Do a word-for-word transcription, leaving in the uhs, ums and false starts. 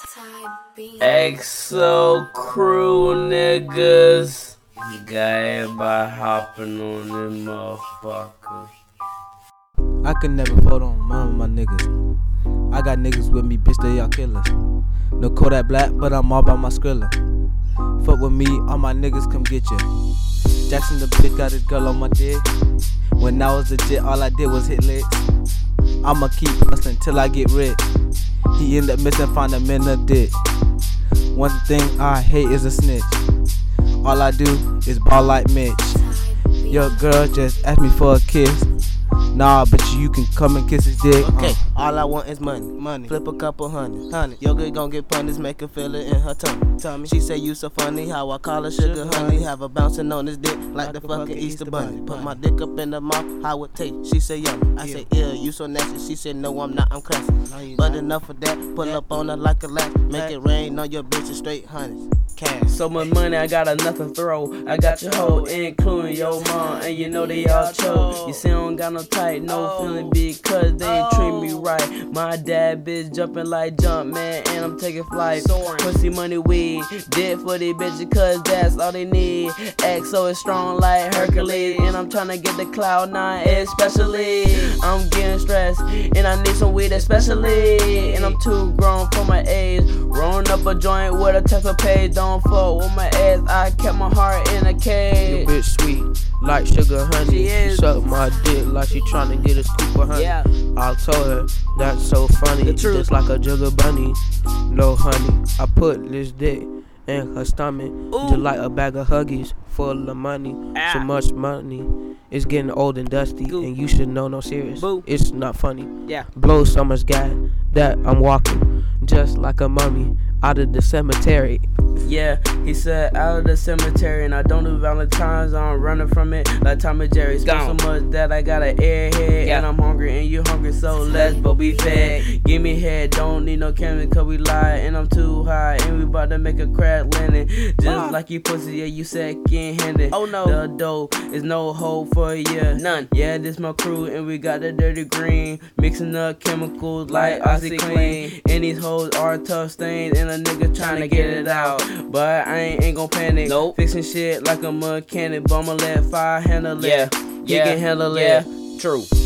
X O crew niggas. You got everybody hopping on them motherfuckers. I could never vote on none of my niggas. I got niggas with me, bitch, they all killers. No Kodak Black, but I'm all by my Skrilla. Fuck with me, all my niggas come get ya. Jackson the bitch got his girl on my dick. When I was legit, all I did was hit licks. I'ma keep hustling till I get rich. He end up missing, find him in the ditch. One thing I hate is a snitch. All I do is ball like Mitch. Your girl just asked me for a kiss. Nah, but you can come and kiss his dick. Okay, uh. all I want is money. Money. Flip a couple hundred. Hundred. Your good gon' get punished, make her feel it in her tummy. Tummy. She say you so funny, how I call her sugar, sugar honey. Have her bouncing on his dick like, like the fucking Easter bunny. bunny. Put my dick up in the mouth, how it taste? She say yummy. I say ew, you so nasty. She said no, I'm not, I'm classy. No, but not. Enough of that. Pull up on her like a latch. Make it rain on your bitch and straight honeys. Cash. So much money, I got enough to throw. I got your hoe, including your mom, and you know they all choke. You see, I don't got no tight, no feeling because they ain't treat me right. My dad bitch jumping like jump man, and I'm taking flight. Pussy, money, weed, dead for these bitches, cause that's all they need. X O is strong like Hercules, and I'm trying to get the cloud nine, especially. I'm getting stressed, and I need some weed, especially. And I'm too grown for my age. Rolling up a joint with a type of page. Don't fuck with my ass, I kept my heart in a cage. Your bitch sweet, like sugar honey. She is. She suck my dick like she tryna get a scoop of honey. Yeah. I told her, that's so funny. Just like a jugger bunny. No honey, I put this dick in her stomach. Ooh. Just like a bag of Huggies full of money. Ah. So much money. It's getting old and dusty. Ooh. And you should know, no serious. Boo. It's not funny. Yeah. Blow Summer's got that I'm walking just like a mummy out of the cemetery. Yeah, he said out of the cemetery, and I don't do Valentine's, I'm running from it like Tom and Jerry. Spend so much that I got an airhead, yeah. And I'm hungry and you hungry, so let's both be fed. Give me head, don't need no camera, cause we lie, and I'm too high, and we about to make a crash landing. Just uh. like you pussy, yeah, you second-handed. Oh no, the dough is no hope for you, none. Yeah, this my crew, and we got the dirty green, mixing up chemicals like OxyClean. And these hoes are tough stains, and a nigga trying to get it out. But I ain't, ain't gon' panic. Nope. Fixing shit like a mechanic, but I'ma let fire handle it. Yeah, you yeah. can handle yeah. it. True.